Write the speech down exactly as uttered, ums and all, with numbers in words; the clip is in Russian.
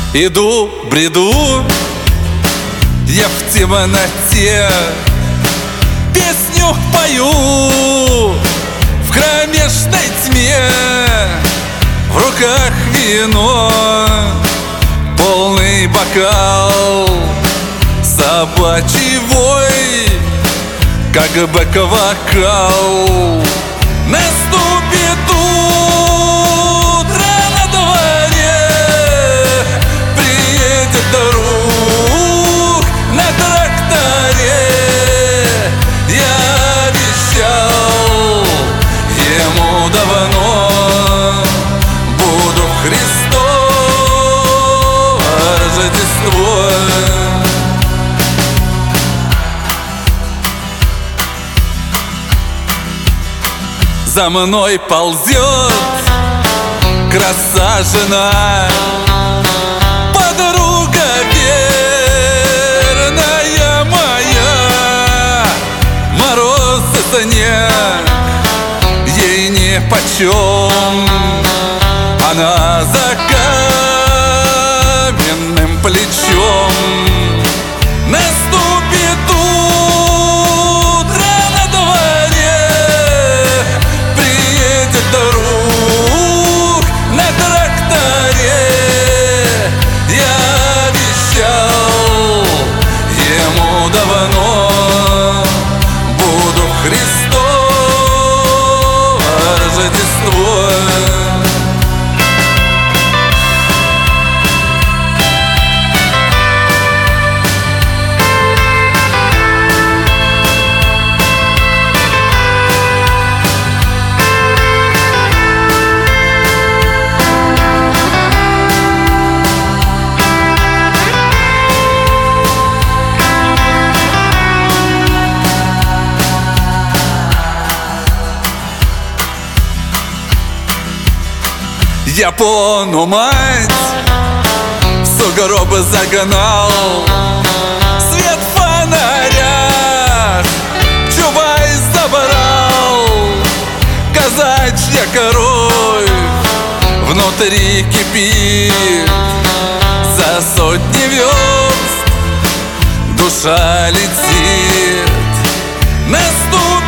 Иду, бреду, я в темноте песню пою в кромешной тьме. В руках вино, полный бокал, собачий вой, как бэк-вокал. Наступит утро на дворе, приедет друг на тракторе. Я обещал ему давно, буду в Христово Рождество. За мной ползет краса-жена, подруга верная моя. Мороз и снег ей нипочем, она за каменным плечом. Наступит утро на дворе, приедет друг на тракторе. Я обещал ему давно, буду в Христово Рождество. Япону мать в сугробы загнал, свет в фонарях Чубайс забрал. Казачья кровь внутри кипит, за сотни верст душа летит. Наступит